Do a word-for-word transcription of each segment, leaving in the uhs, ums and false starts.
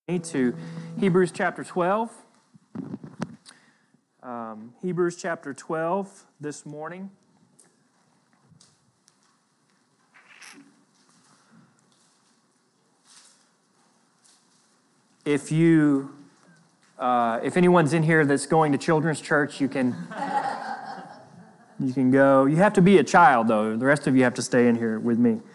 To Hebrews chapter twelve. Um, Hebrews chapter twelve this morning. If you, uh, if anyone's in here that's going to children's church, you can, you can go. You have to be a child, though. The rest of you have to stay in here with me.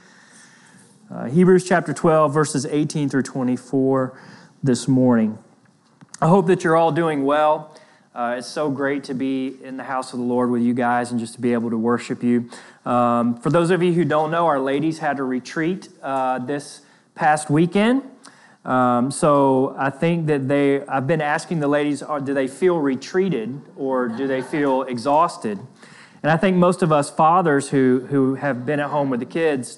Uh, Hebrews chapter twelve, verses eighteen through twenty-four. This morning. I hope that you're all doing well. Uh, it's so great to be in the house of the Lord with you guys and just to be able to worship you. Um, for those of you who don't know, our ladies had a retreat uh, this past weekend. Um, so I think that they, I've been asking the ladies, are, do they feel retreated or do they feel exhausted? And I think most of us fathers who, who have been at home with the kids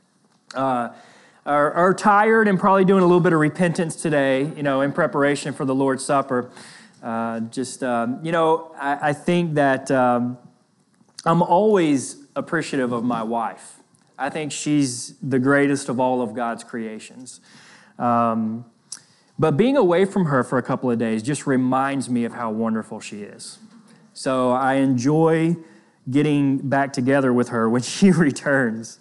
uh, Are, are tired and probably doing a little bit of repentance today, you know, in preparation for the Lord's Supper. Uh, just, um, you know, I, I think that um, I'm always appreciative of my wife. I think she's the greatest of all of God's creations. Um, but being away from her for a couple of days just reminds me of how wonderful she is. So I enjoy getting back together with her when she returns.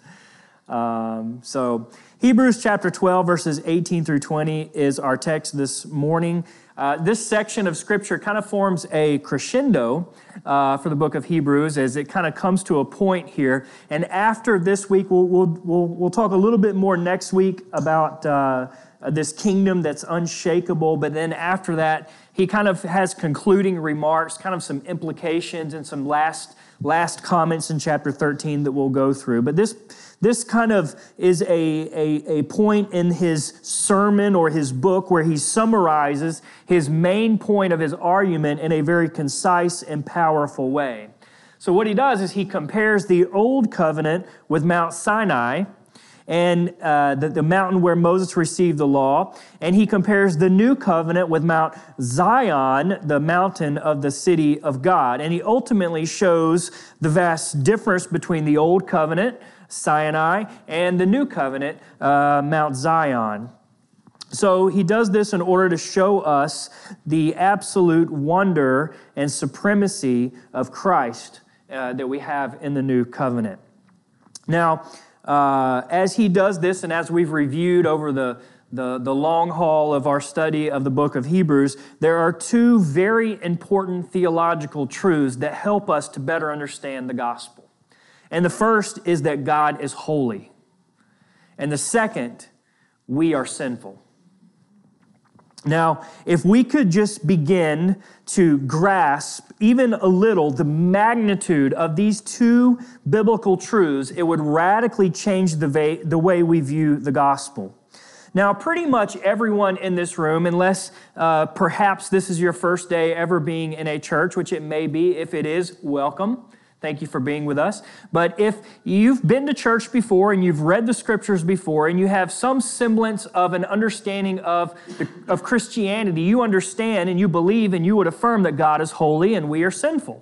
Um, so Hebrews chapter twelve, verses eighteen through twenty is our text this morning. Uh, this section of Scripture kind of forms a crescendo uh, for the book of Hebrews as it kind of comes to a point here. And after this week, we'll we'll we'll, we'll talk a little bit more next week about uh, this kingdom that's unshakable. But then after that, he kind of has concluding remarks, kind of some implications and some last last comments in chapter thirteen that we'll go through. But this This kind of is a, a, a point in his sermon or his book where he summarizes his main point of his argument in a very concise and powerful way. So what he does is he compares the old covenant with Mount Sinai and uh, the, the mountain where Moses received the law, and he compares the new covenant with Mount Zion, the mountain of the city of God. And he ultimately shows the vast difference between the old covenant, Sinai, and the new covenant, uh, Mount Zion. So he does this in order to show us the absolute wonder and supremacy of Christ uh, that we have in the new covenant. Now, uh, as he does this, and as we've reviewed over the, the, the long haul of our study of the book of Hebrews, there are two very important theological truths that help us to better understand the gospel. And the first is that God is holy. And the second, we are sinful. Now, if we could just begin to grasp even a little the magnitude of these two biblical truths, it would radically change the way, the way we view the gospel. Now, pretty much everyone in this room, unless uh, perhaps this is your first day ever being in a church, which it may be, if it is, welcome. Thank you for being with us. But if you've been to church before and you've read the scriptures before and you have some semblance of an understanding of, the, of Christianity, you understand and you believe and you would affirm that God is holy and we are sinful.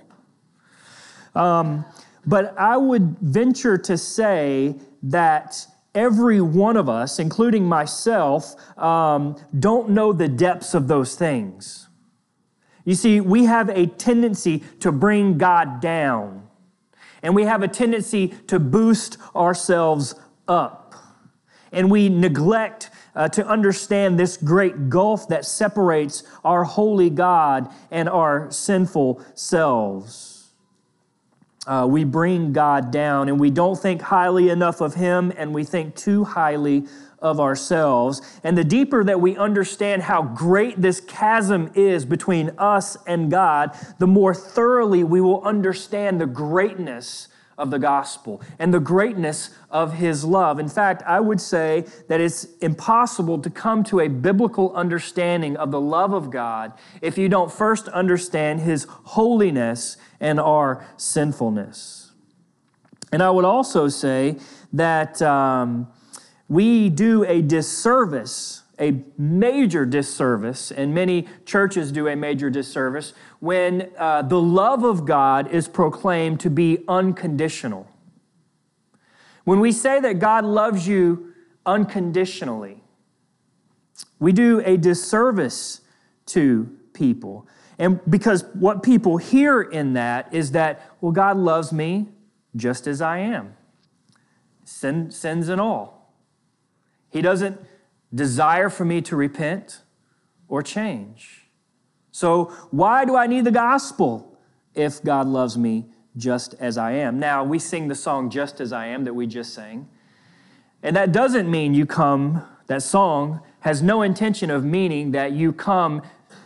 Um, but I would venture to say that every one of us, including myself, um, don't know the depths of those things. You see, we have a tendency to bring God down. And we have a tendency to boost ourselves up. And we neglect uh, to understand this great gulf that separates our holy God and our sinful selves. Uh, we bring God down, and we don't think highly enough of Him, and we think too highly of ourselves. And the deeper that we understand how great this chasm is between us and God, the more thoroughly we will understand the greatness of the gospel and the greatness of His love. In fact, I would say that it's impossible to come to a biblical understanding of the love of God if you don't first understand His holiness and our sinfulness. And I would also say that um, we do a disservice, a major disservice, and many churches do a major disservice when uh, the love of God is proclaimed to be unconditional. When we say that God loves you unconditionally, we do a disservice to people. And because what people hear in that is that, well, God loves me just as I am, sin, sins and all. He doesn't desire for me to repent or change. So why do I need the gospel if God loves me just as I am? Now, we sing the song Just As I Am that we just sang. And that doesn't mean you come, that song has no intention of meaning that you come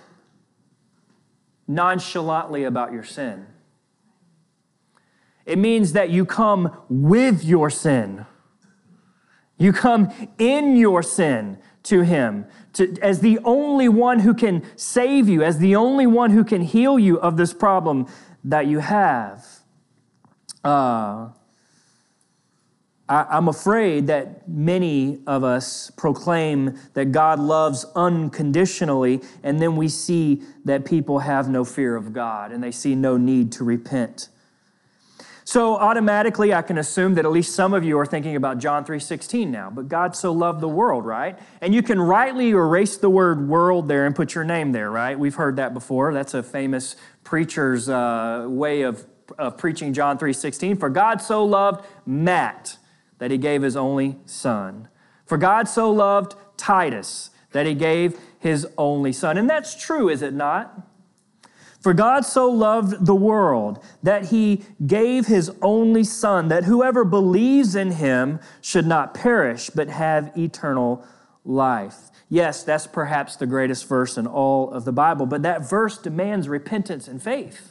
nonchalantly about your sin. It means that you come with your sin. You come in your sin to Him to, as the only one who can save you, as the only one who can heal you of this problem that you have. Uh, I, I'm afraid that many of us proclaim that God loves unconditionally, and then we see that people have no fear of God and they see no need to repent. So automatically, I can assume that at least some of you are thinking about John three sixteen now. But God so loved the world, right? And you can rightly erase the word world there and put your name there, right? We've heard that before. That's a famous preacher's uh, way of, of preaching John three sixteen. For God so loved Matt that He gave His only son. For God so loved Titus that He gave His only son. And that's true, is it not? For God so loved the world that He gave His only Son, that whoever believes in Him should not perish, but have eternal life. Yes, that's perhaps the greatest verse in all of the Bible, but that verse demands repentance and faith.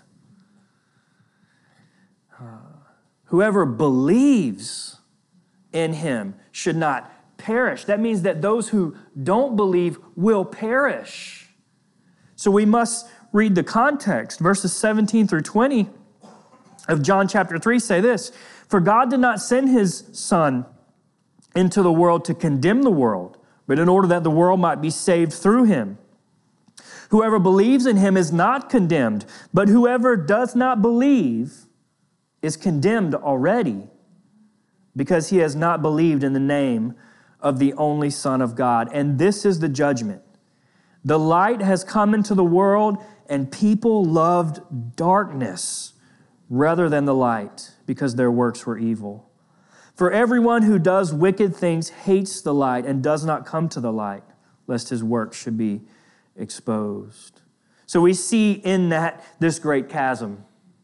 Uh, whoever believes in Him should not perish. That means that those who don't believe will perish. So we must read the context. Verses seventeen through twenty of John chapter three say this: For God did not send His Son into the world to condemn the world, but in order that the world might be saved through Him. Whoever believes in Him is not condemned, but whoever does not believe is condemned already, because he has not believed in the name of the only Son of God. And this is the judgment. The light has come into the world, and people loved darkness rather than the light, because their works were evil. For everyone who does wicked things hates the light and does not come to the light, lest his work should be exposed. So we see in that this great chasm.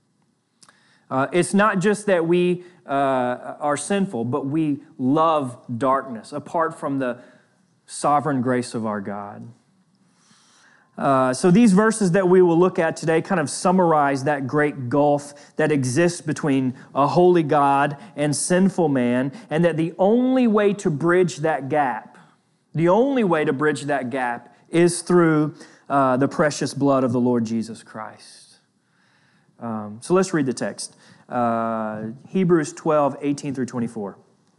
Uh, it's not just that we uh, are sinful, but we love darkness apart from the sovereign grace of our God. Uh, so these verses that we will look at today kind of summarize that great gulf that exists between a holy God and sinful man, and that the only way to bridge that gap, the only way to bridge that gap is through uh, the precious blood of the Lord Jesus Christ. Um, so let's read the text. Uh, Hebrews twelve, eighteen through twenty-four.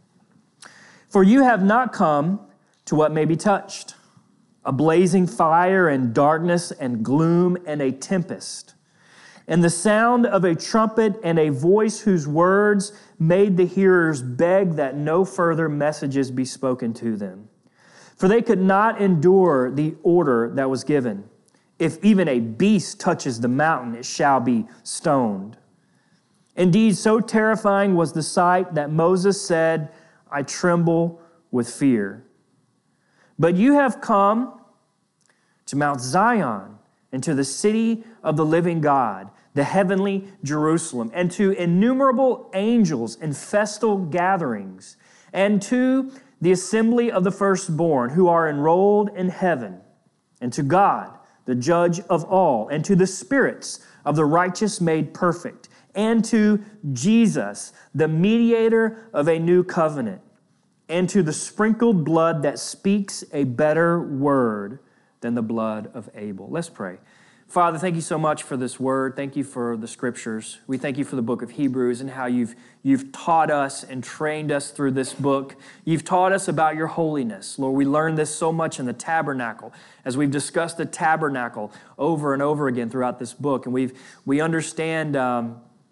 For you have not come to what may be touched, a blazing fire and darkness and gloom and a tempest, and the sound of a trumpet and a voice whose words made the hearers beg that no further messages be spoken to them. For they could not endure the order that was given. If even a beast touches the mountain, it shall be stoned. Indeed, so terrifying was the sight that Moses said, I tremble with fear. But you have come to Mount Zion and to the city of the living God, the heavenly Jerusalem, and to innumerable angels in festal gatherings, and to the assembly of the firstborn who are enrolled in heaven, and to God, the judge of all, and to the spirits of the righteous made perfect, and to Jesus, the mediator of a new covenant, and to the sprinkled blood that speaks a better word than the blood of Abel. Let's pray. Father, thank you so much for this word. Thank you for the scriptures. We thank you for the book of Hebrews and how you've, you've taught us and trained us through this book. You've taught us about your holiness. Lord, we learned this so much in the tabernacle as we've discussed the tabernacle over and over again throughout this book. And we've we understand um,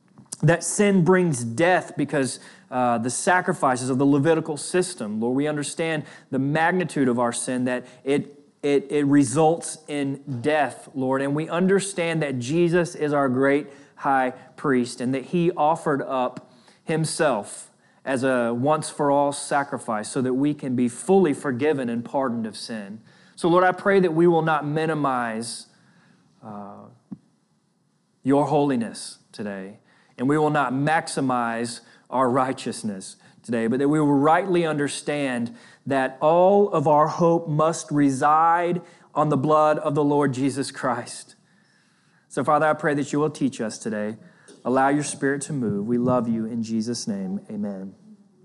that sin brings death because uh, the sacrifices of the Levitical system. Lord, we understand the magnitude of our sin, that it, it, it results in death, Lord. And we understand that Jesus is our great high priest and that he offered up himself as a once-for-all sacrifice so that we can be fully forgiven and pardoned of sin. So, Lord, I pray that we will not minimize uh, your holiness today, and we will not maximize our righteousness today, but that we will rightly understand that all of our hope must reside on the blood of the Lord Jesus Christ. So, Father, I pray that you will teach us today. Allow your Spirit to move. We love you in Jesus' name. Amen.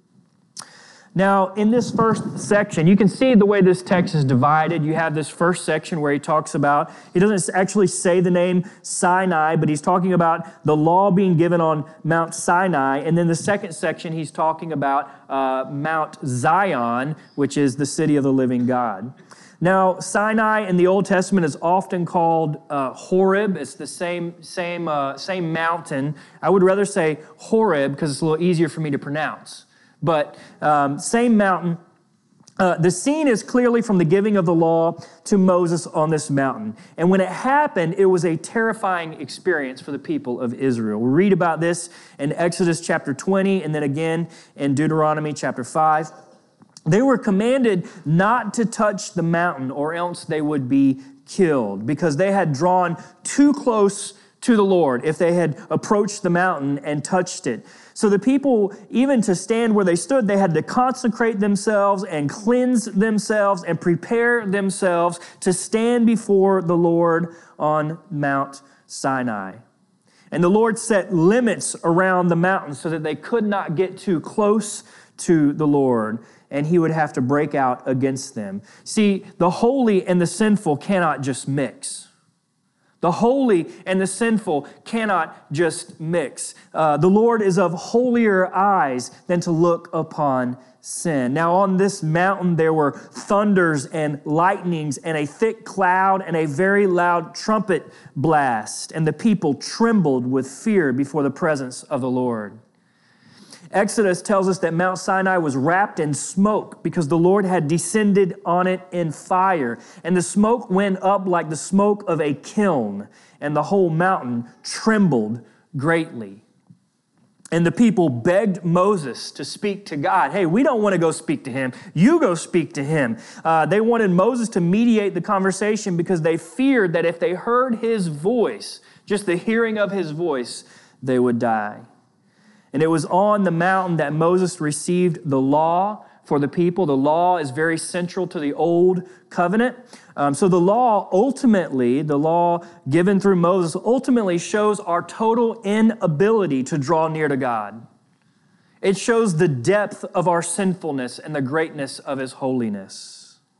Now, in this first section, you can see the way this text is divided. You have this first section where he talks about, he doesn't actually say the name Sinai, but he's talking about the law being given on Mount Sinai. And then the second section, he's talking about uh, Mount Zion, which is the city of the living God. Now, Sinai in the Old Testament is often called uh, Horeb. It's the same same uh, same mountain. I would rather say Horeb because it's a little easier for me to pronounce. But um, same mountain. Uh, the scene is clearly from the giving of the law to Moses on this mountain. And when it happened, it was a terrifying experience for the people of Israel. We read about this in Exodus chapter twenty and then again in Deuteronomy chapter five. They were commanded not to touch the mountain or else they would be killed because they had drawn too close to the Lord if they had approached the mountain and touched it. So the people, even to stand where they stood, they had to consecrate themselves and cleanse themselves and prepare themselves to stand before the Lord on Mount Sinai. And the Lord set limits around the mountain so that they could not get too close to the Lord, and he would have to break out against them. See, the holy and the sinful cannot just mix. The holy and the sinful cannot just mix. Uh, the Lord is of holier eyes than to look upon sin. Now on this mountain there were thunders and lightnings and a thick cloud and a very loud trumpet blast, and the people trembled with fear before the presence of the Lord. Exodus tells us that Mount Sinai was wrapped in smoke because the Lord had descended on it in fire. And the smoke went up like the smoke of a kiln, and the whole mountain trembled greatly. And the people begged Moses to speak to God. Hey, we don't want to go speak to him. You go speak to him. Uh, they wanted Moses to mediate the conversation because they feared that if they heard his voice, just the hearing of his voice, they would die. And it was on the mountain that Moses received the law for the people. The law is very central to the old covenant. Um, so the law ultimately, the law given through Moses, ultimately shows our total inability to draw near to God. It shows the depth of our sinfulness and the greatness of his holiness.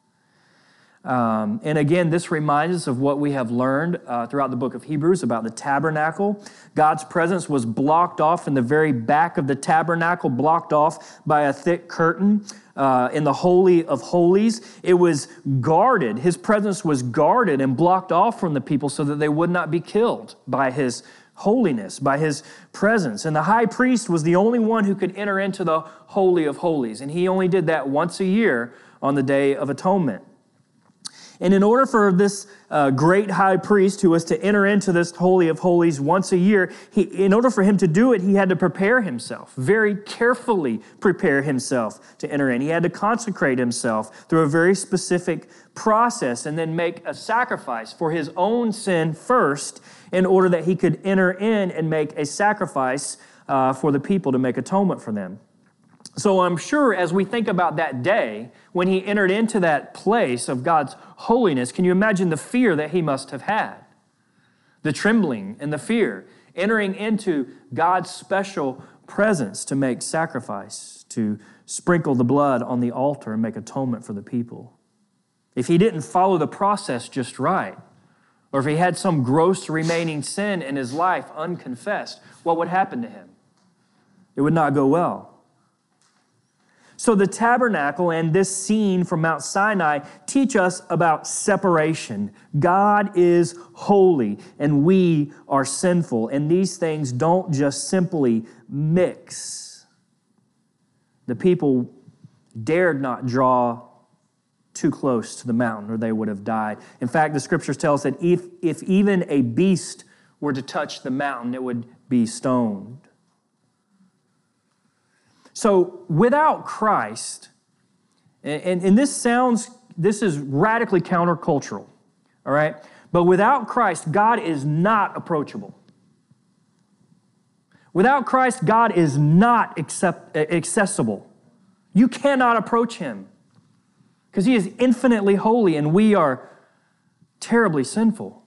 Um, and again, this reminds us of what we have learned uh, throughout the book of Hebrews about the tabernacle. God's presence was blocked off in the very back of the tabernacle, blocked off by a thick curtain uh, in the Holy of Holies. It was guarded. His presence was guarded and blocked off from the people so that they would not be killed by his holiness, by his presence. And the high priest was the only one who could enter into the Holy of Holies. And he only did that once a year on the Day of Atonement. And in order for this uh, great high priest who was to enter into this Holy of Holies once a year, he, in order for him to do it, he had to prepare himself, very carefully prepare himself to enter in. He had to consecrate himself through a very specific process and then make a sacrifice for his own sin first in order that he could enter in and make a sacrifice uh, for the people to make atonement for them. So I'm sure as we think about that day, when he entered into that place of God's holiness, can you imagine the fear that he must have had? The trembling and the fear, entering into God's special presence to make sacrifice, to sprinkle the blood on the altar and make atonement for the people. If he didn't follow the process just right, or if he had some gross remaining sin in his life unconfessed, what would happen to him? It would not go well. So the tabernacle and this scene from Mount Sinai teach us about separation. God is holy and we are sinful, and these things don't just simply mix. The people dared not draw too close to the mountain or they would have died. In fact, the scriptures tell us that if, if even a beast were to touch the mountain, it would be stoned. So without Christ, and, and this sounds, this is radically countercultural, all right? But without Christ, God is not approachable. Without Christ, God is not accept, accessible. You cannot approach him because he is infinitely holy and we are terribly sinful.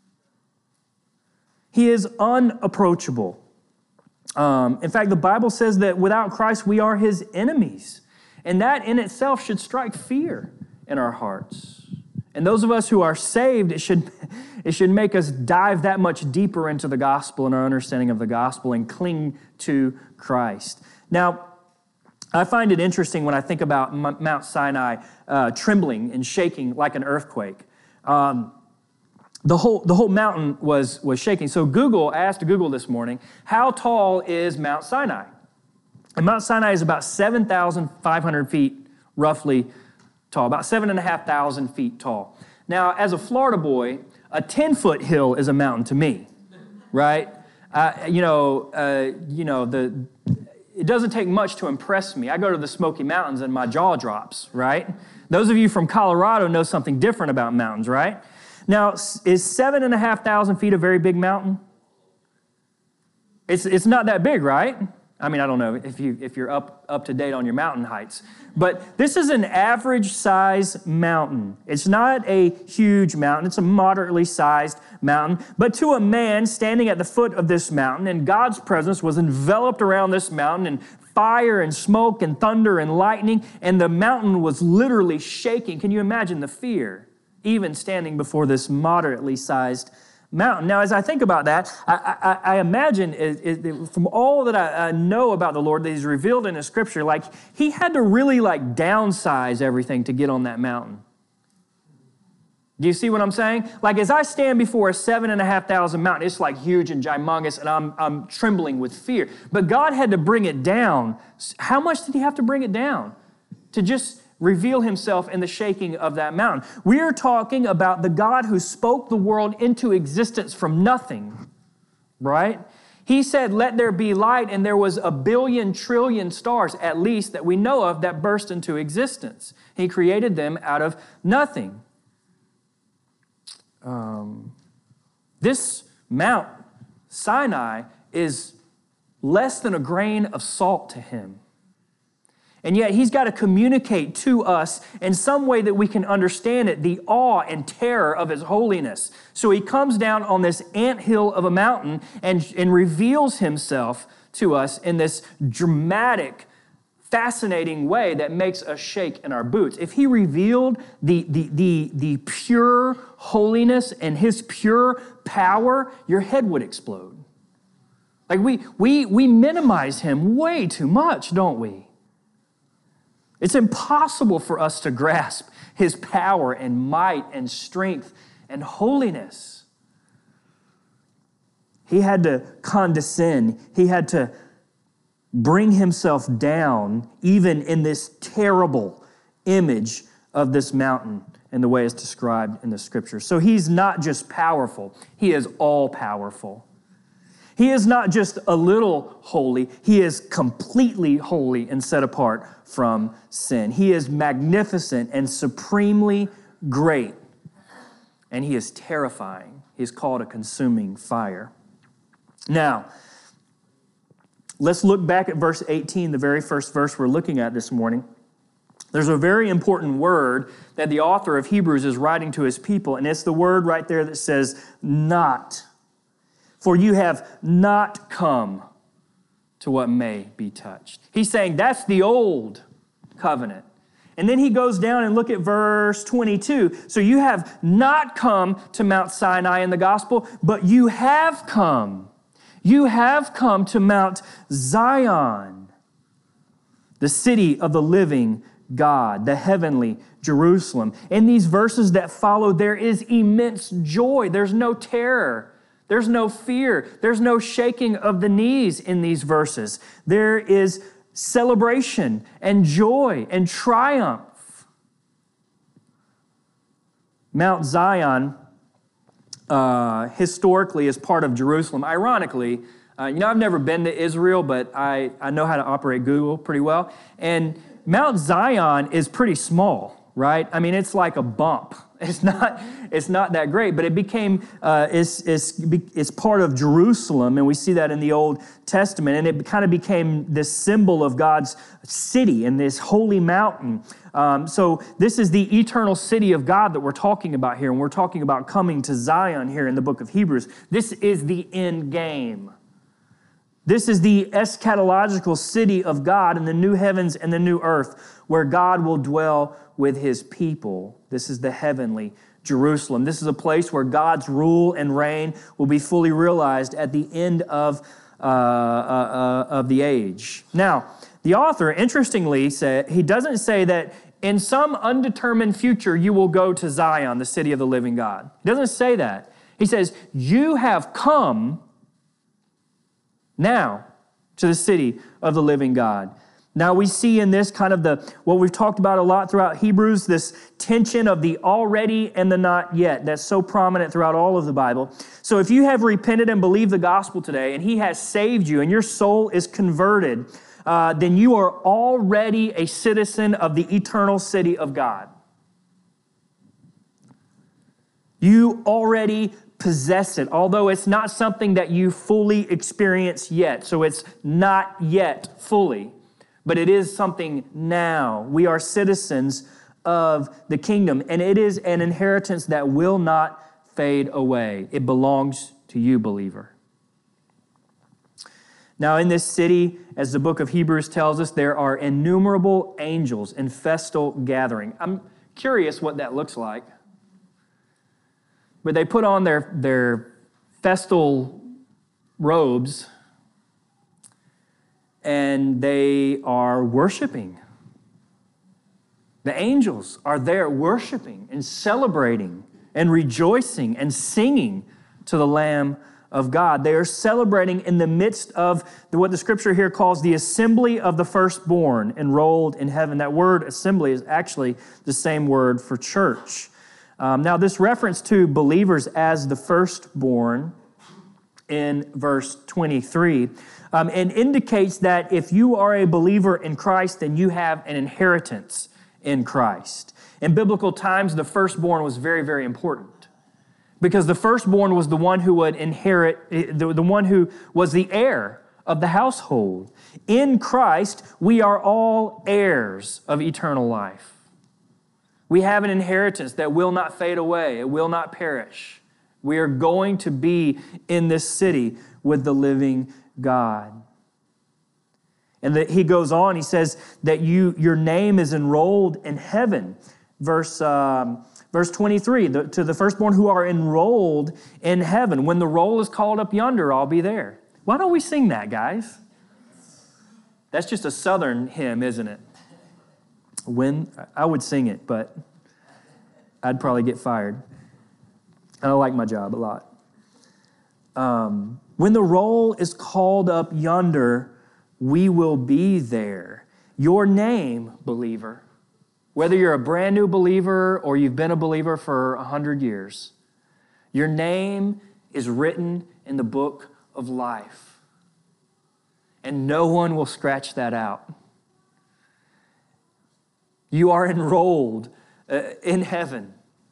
He is unapproachable. Um, in fact, the Bible says that without Christ, we are his enemies. And that in itself should strike fear in our hearts. And those of us who are saved, it should, it should make us dive that much deeper into the gospel and our understanding of the gospel and cling to Christ. Now, I find it interesting when I think about Mount Sinai uh, trembling and shaking like an earthquake. Um, The whole, the whole mountain was, was shaking. So Google, I asked Google this morning, how tall is Mount Sinai? And Mount Sinai is about seven thousand five hundred feet, roughly tall, about seven thousand five hundred feet tall. Now, as a Florida boy, a ten-foot hill is a mountain to me, right? Uh, you know, uh, you know the it doesn't take much to impress me. I go to the Smoky Mountains and my jaw drops, right? Those of you from Colorado know something different about mountains, right? Now, is seven and a half thousand feet a very big mountain? It's it's not that big, right? I mean, I don't know if you if you're up up to date on your mountain heights, but this is an average size mountain. It's not a huge mountain; it's a moderately sized mountain. But to a man standing at the foot of this mountain, and God's presence was enveloped around this mountain, and fire and smoke and thunder and lightning, and the mountain was literally shaking. Can you imagine the fear? Even standing before this moderately sized mountain. Now, as I think about that, I, I, I imagine it, it, from all that I, I know about the Lord that he's revealed in his scripture, like he had to really like downsize everything to get on that mountain. Do you see what I'm saying? Like as I stand before a seven and a half thousand mountain, it's like huge and gymongous and I'm, I'm trembling with fear. But God had to bring it down. How much did he have to bring it down? To just reveal himself in the shaking of that mountain. We are talking about the God who spoke the world into existence from nothing, right? He said, let there be light, and there was a billion trillion stars, at least, that we know of that burst into existence. He created them out of nothing. Um, this Mount Sinai is less than a grain of salt to him. And yet he's got to communicate to us in some way that we can understand it, the awe and terror of his holiness. So he comes down on this anthill of a mountain and, and reveals himself to us in this dramatic, fascinating way that makes us shake in our boots. If he revealed the, the, the, the pure holiness and his pure power, your head would explode. Like we, we, we minimize him way too much, don't we? It's impossible for us to grasp his power and might and strength and holiness. He had to condescend. He had to bring himself down even in this terrible image of this mountain and the way it's described in the scripture. So he's not just powerful, he is all powerful. He is not just a little holy, he is completely holy and set apart from sin. He is magnificent and supremely great, and he is terrifying. He is called a consuming fire. Now, let's look back at verse eighteen, the very first verse we're looking at this morning. There's a very important word that the author of Hebrews is writing to his people, and it's the word right there that says, not. For you have not come to what may be touched. He's saying that's the old covenant. And then he goes down and look at verse twenty-two. So you have not come to Mount Sinai in the gospel, but you have come. You have come to Mount Zion. the city of the living God, the heavenly Jerusalem. In these verses that follow, there is immense joy. There's no terror. There's no fear. There's no shaking of the knees in these verses. There is celebration and joy and triumph. Mount Zion, uh, historically, is part of Jerusalem. Ironically, uh, you know, I've never been to Israel, but I, I know how to operate Google pretty well. And Mount Zion is pretty small, right? I mean, it's like a bump. It's not, it's not that great, but it became, uh, it's, it's, it's part of Jerusalem, and we see that in the Old Testament, and it kind of became this symbol of God's city and this holy mountain. Um, so this is the eternal city of God that we're talking about here, and we're talking about coming to Zion here in the book of Hebrews. This is the end game. This is the eschatological city of God in the new heavens and the new earth, where God will dwell with his people. This is the heavenly Jerusalem. This is a place where God's rule and reign will be fully realized at the end of, uh, uh, uh, of the age. Now, the author, interestingly, said he doesn't say that in some undetermined future you will go to Zion, the city of the living God. He doesn't say that. He says, you have come now to the city of the living God. Now we see in this kind of the, what we've talked about a lot throughout Hebrews, this tension of the already and the not yet that's so prominent throughout all of the Bible. So if you have repented and believed the gospel today, and he has saved you, and your soul is converted, uh, then you are already a citizen of the eternal city of God. You already possess it, although it's not something that you fully experience yet. So it's not yet fully, but it is something now. We are citizens of the kingdom, and it is an inheritance that will not fade away. It belongs to you, believer. Now, in this city, as the book of Hebrews tells us, there are innumerable angels in festal gathering. I'm curious what that looks like. But they put on their, their festal robes, and they are worshiping. The angels are there worshiping and celebrating and rejoicing and singing to the Lamb of God. They are celebrating in the midst of what the scripture here calls the assembly of the firstborn enrolled in heaven. That word assembly is actually the same word for church. Um, now, this reference to believers as the firstborn in verse twenty-three, um, and indicates that if you are a believer in Christ, then you have an inheritance in Christ. In biblical times, the firstborn was very, very important, because the firstborn was the one who would inherit, the, the one who was the heir of the household. In Christ, we are all heirs of eternal life. We have an inheritance that will not fade away. It will not perish. We are going to be in this city with the living God. And that he goes on, he says that you your name is enrolled in heaven. Verse, um, verse twenty-three, the, to the firstborn who are enrolled in heaven. When the roll is called up yonder, I'll be there. Why don't we sing that, guys? That's just a southern hymn, isn't it? When I would sing it, but I'd probably get fired. I like my job a lot. Um, when the roll is called up yonder, we will be there. Your name, believer, whether you're a brand new believer or you've been a believer for a hundred years, your name is written in the book of life, and no one will scratch that out. You are enrolled uh, in heaven.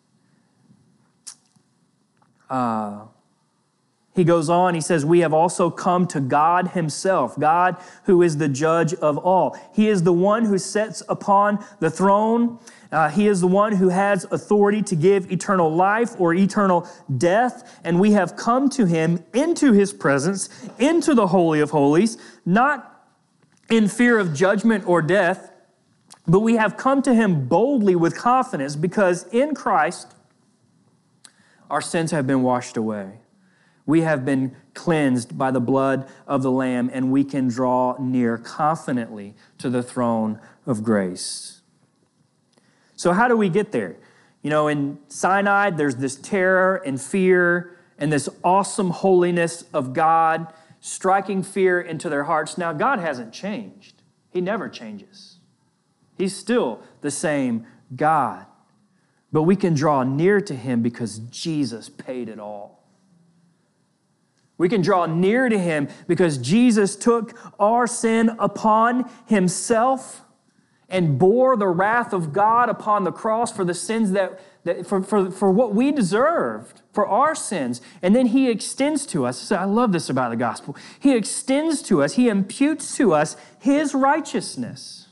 Uh, he goes on, he says, we have also come to God himself, God who is the judge of all. He is the one who sits upon the throne. Uh, he is the one who has authority to give eternal life or eternal death. And we have come to him into his presence, into the Holy of Holies, not in fear of judgment or death, but we have come to him boldly with confidence, because in Christ our sins have been washed away. We have been cleansed by the blood of the Lamb, and we can draw near confidently to the throne of grace. So how do we get there? You know, in Sinai, there's this terror and fear and this awesome holiness of God striking fear into their hearts. Now, God hasn't changed. He never changes. He's still the same God. But we can draw near to him because Jesus paid it all. We can draw near to him because Jesus took our sin upon himself and bore the wrath of God upon the cross for the sins that, that for, for, for what we deserved, for our sins. And then he extends to us. I love this about the gospel. He extends to us, he imputes to us his righteousness.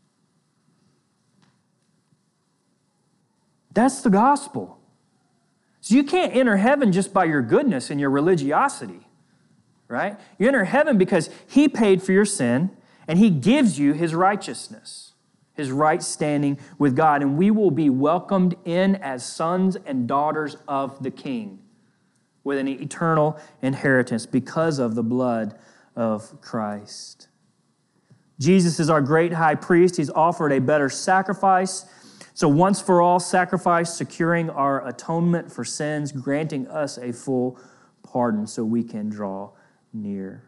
That's the gospel. So you can't enter heaven just by your goodness and your religiosity, right? You enter heaven because he paid for your sin and he gives you his righteousness, his right standing with God, and we will be welcomed in as sons and daughters of the King with an eternal inheritance because of the blood of Christ. Jesus is our great high priest. He's offered a better sacrifice. So once for all sacrifice, securing our atonement for sins, granting us a full pardon so we can draw near.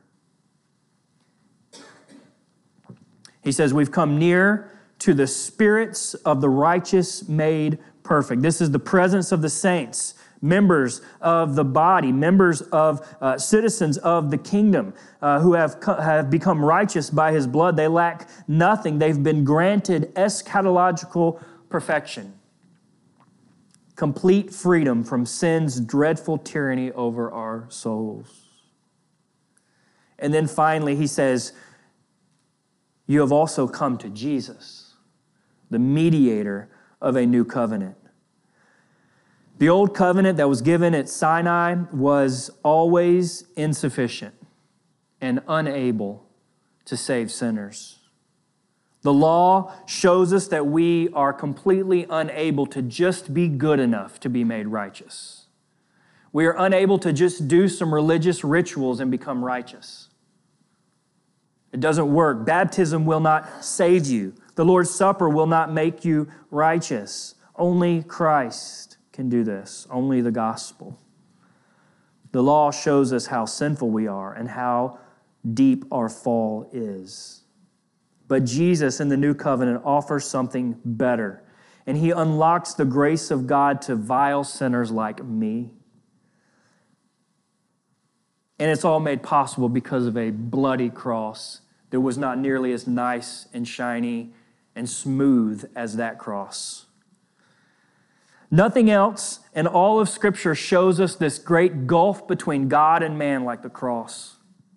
He says we've come near to the spirits of the righteous made perfect. This is the presence of the saints, members of the body, members of uh, citizens of the kingdom uh, who have, co- have become righteous by his blood. They lack nothing. They've been granted eschatological perfection, complete freedom from sin's dreadful tyranny over our souls. And then finally, he says, you have also come to Jesus, the mediator of a new covenant. The old covenant that was given at Sinai was always insufficient and unable to save sinners. The law shows us that we are completely unable to just be good enough to be made righteous. We are unable to just do some religious rituals and become righteous. It doesn't work. Baptism will not save you. The Lord's Supper will not make you righteous. Only Christ can do this. Only the gospel. The law shows us how sinful we are and how deep our fall is. But Jesus in the new covenant offers something better, and he unlocks the grace of God to vile sinners like me. And it's all made possible because of a bloody cross that was not nearly as nice and shiny and smooth as that cross. Nothing else in all of Scripture shows us this great gulf between God and man like the cross.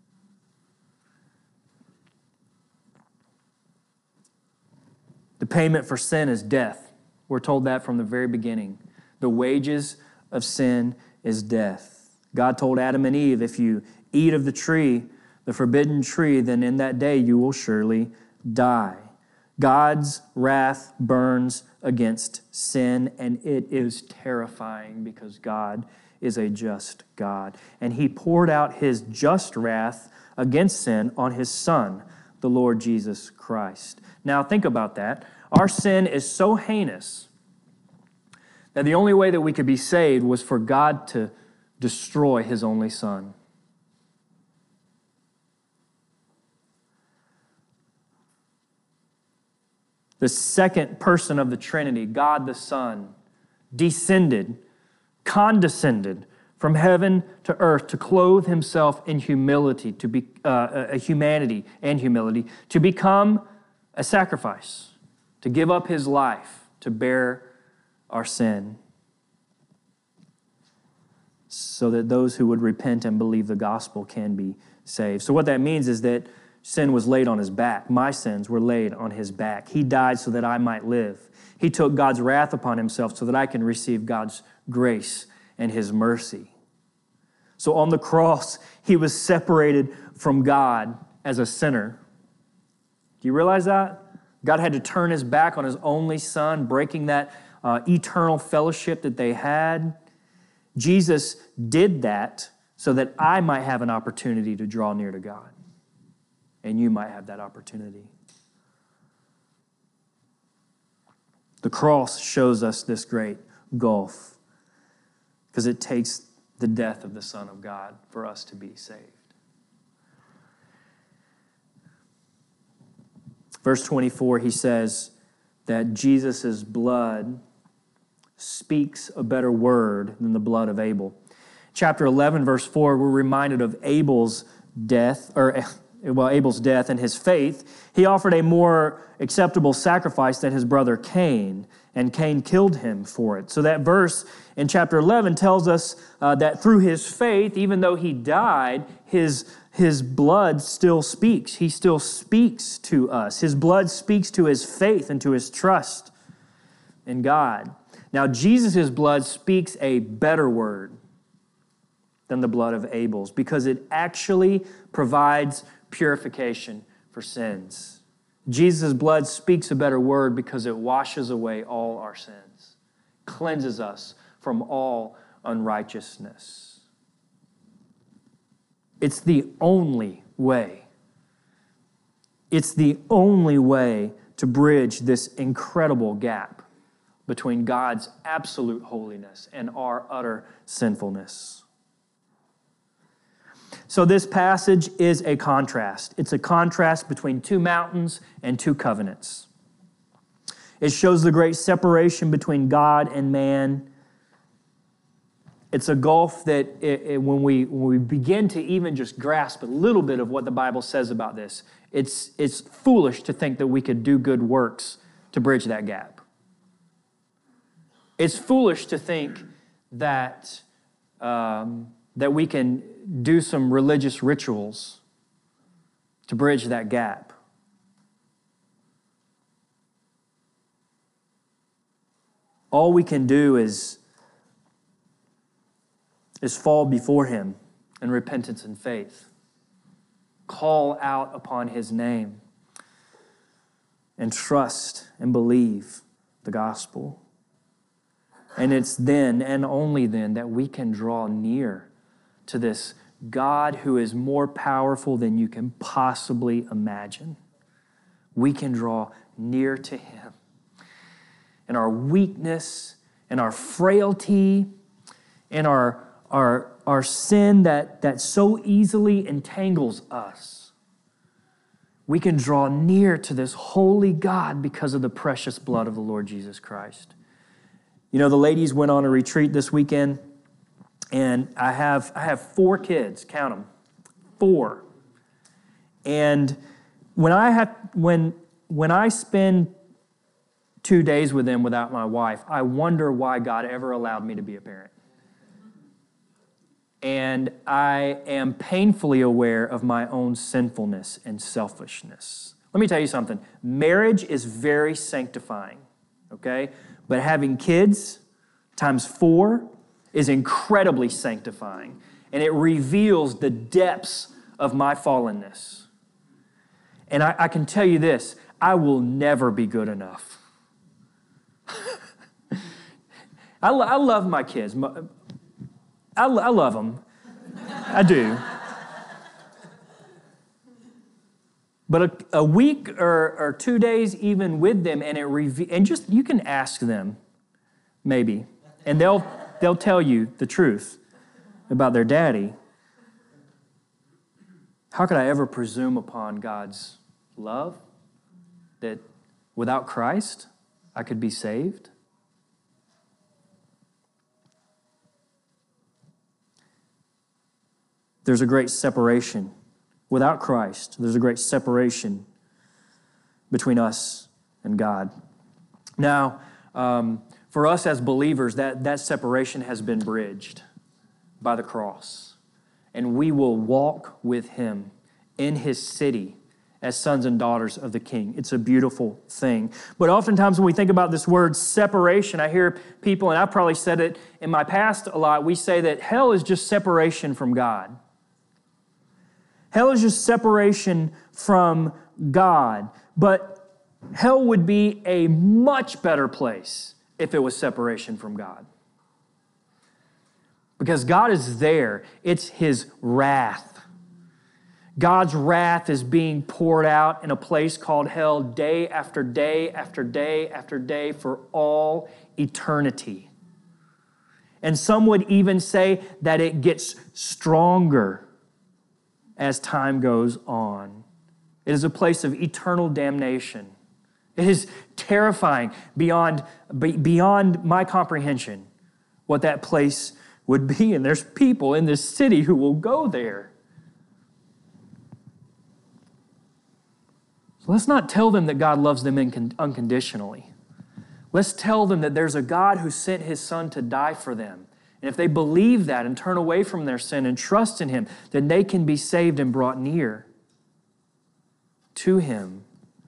The payment for sin is death. We're told that from the very beginning. The wages of sin is death. God told Adam and Eve, if you eat of the tree, the forbidden tree, then in that day you will surely die. God's wrath burns against sin, and it is terrifying because God is a just God. And he poured out his just wrath against sin on his Son, the Lord Jesus Christ. Now think about that. Our sin is so heinous that the only way that we could be saved was for God to destroy his only Son. The second person of the Trinity, God the Son, descended, condescended from heaven to earth to clothe himself in humility, to be uh, a humanity and humility, to become a sacrifice, to give up his life, to bear our sin, so that those who would repent and believe the gospel can be saved. So what that means is that sin was laid on his back. My sins were laid on his back. He died so that I might live. He took God's wrath upon himself so that I can receive God's grace and his mercy. So on the cross, he was separated from God as a sinner. Do you realize that? God had to turn his back on his only Son, breaking that uh, eternal fellowship that they had. Jesus did that so that I might have an opportunity to draw near to God, and you might have that opportunity. The cross shows us this great gulf because it takes the death of the Son of God for us to be saved. Verse twenty-four, he says that Jesus' blood speaks a better word than the blood of Abel. Chapter eleven, verse four, we're reminded of Abel's death, or well, Abel's death and his faith. He offered a more acceptable sacrifice than his brother Cain, and Cain killed him for it. So that verse in chapter eleven tells us uh, that through his faith, even though he died, his, his blood still speaks. He still speaks to us. His blood speaks to his faith and to his trust in God. Now, Jesus' blood speaks a better word than the blood of Abel's because it actually provides purification for sins. Jesus' blood speaks a better word because it washes away all our sins, cleanses us from all unrighteousness. It's the only way. It's the only way to bridge this incredible gap between God's absolute holiness and our utter sinfulness. So this passage is a contrast. It's a contrast between two mountains and two covenants. It shows the great separation between God and man. It's a gulf that it, it, when, we, when we begin to even just grasp a little bit of what the Bible says about this, it's, it's foolish to think that we could do good works to bridge that gap. It's foolish to think that, um, that we can do some religious rituals to bridge that gap. All we can do is, is fall before Him in repentance and faith. Call out upon His name and trust and believe the gospel. And it's then and only then that we can draw near to this God who is more powerful than you can possibly imagine. We can draw near to Him. And our weakness and our frailty and our, our, our sin that, that so easily entangles us, we can draw near to this holy God because of the precious blood of the Lord Jesus Christ. You know, the ladies went on a retreat this weekend, and I have I have four kids, count them, four. And when I have when when I spend two days with them without my wife, I wonder why God ever allowed me to be a parent. And I am painfully aware of my own sinfulness and selfishness. Let me tell you something. Marriage is very sanctifying, okay? But having kids times four is incredibly sanctifying. And it reveals the depths of my fallenness. And I, I can tell you this, I will never be good enough. I, lo- I love my kids. I, lo- I love them. I do. But a, a week or, or two days even with them, and it reve- and just you can ask them, maybe, and they'll they'll tell you the truth about their daddy. How could I ever presume upon God's love that without Christ I could be saved? There's a great separation. Without Christ, there's a great separation between us and God. Now, um, for us as believers, that, that separation has been bridged by the cross. And we will walk with Him in His city as sons and daughters of the King. It's a beautiful thing. But oftentimes when we think about this word separation, I hear people, and I've probably said it in my past a lot, we say that hell is just separation from God. Hell is just separation from God. But hell would be a much better place if it was separation from God. because God is there. It's his wrath. God's wrath is being poured out in a place called hell day after day after day after day for all eternity. And some would even say that it gets stronger as time goes on. It is a place of eternal damnation. It is terrifying beyond, beyond my comprehension what that place would be. And there's people in this city who will go there. So let's not tell them that God loves them unconditionally. Let's tell them that there's a God who sent his son to die for them. And if they believe that and turn away from their sin and trust in him, then they can be saved and brought near to him.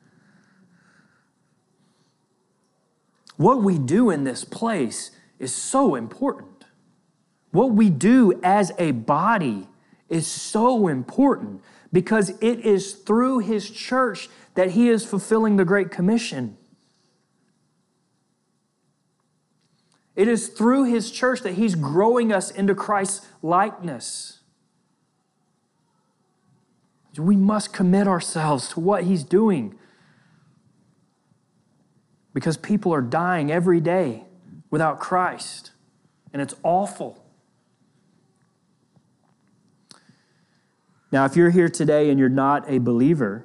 What we do in this place is so important. What we do as a body is so important because it is through his church that he is fulfilling the Great Commission. It is through his church that he's growing us into Christ's likeness. We must commit ourselves to what he's doing because people are dying every day without Christ, and it's awful. Now, if you're here today and you're not a believer,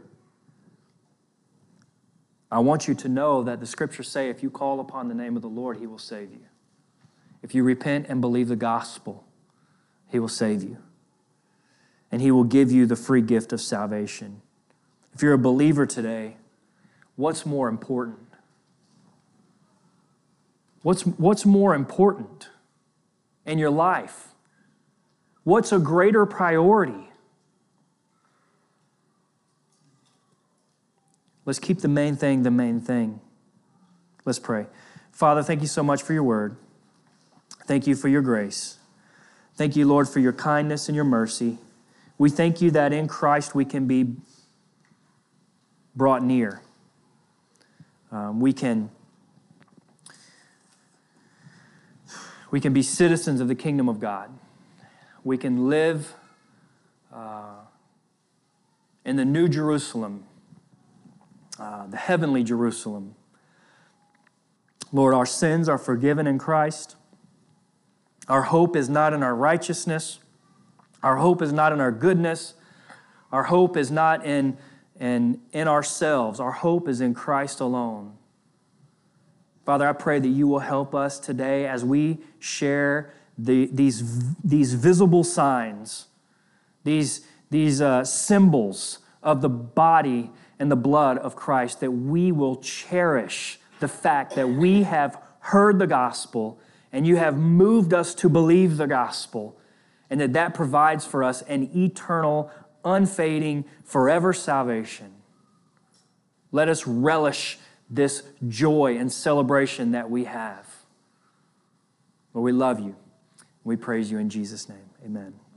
I want you to know that the scriptures say if you call upon the name of the Lord, he will save you. If you repent and believe the gospel, he will save you. And he will give you the free gift of salvation. If you're a believer today, what's more important? What's, what's more important in your life? What's a greater priority? Let's keep the main thing the main thing. Let's pray. Father, thank you so much for your word. Thank you for your grace. Thank you, Lord, for your kindness and your mercy. We thank you that in Christ we can be brought near. Um, we can, we can be citizens of the kingdom of God. We can live uh, in the new Jerusalem, uh, the heavenly Jerusalem. Lord, our sins are forgiven in Christ. Our hope is not in our righteousness. Our hope is not in our goodness. Our hope is not in, in, in ourselves. Our hope is in Christ alone. Father, I pray that you will help us today as we share the, these, these visible signs, these, these uh, symbols of the body and the blood of Christ, that we will cherish the fact that we have heard the gospel and you have moved us to believe the gospel, and that that provides for us an eternal, unfading, forever salvation. Let us relish this joy and celebration that we have. Lord, we love you. We praise you in Jesus' name. Amen.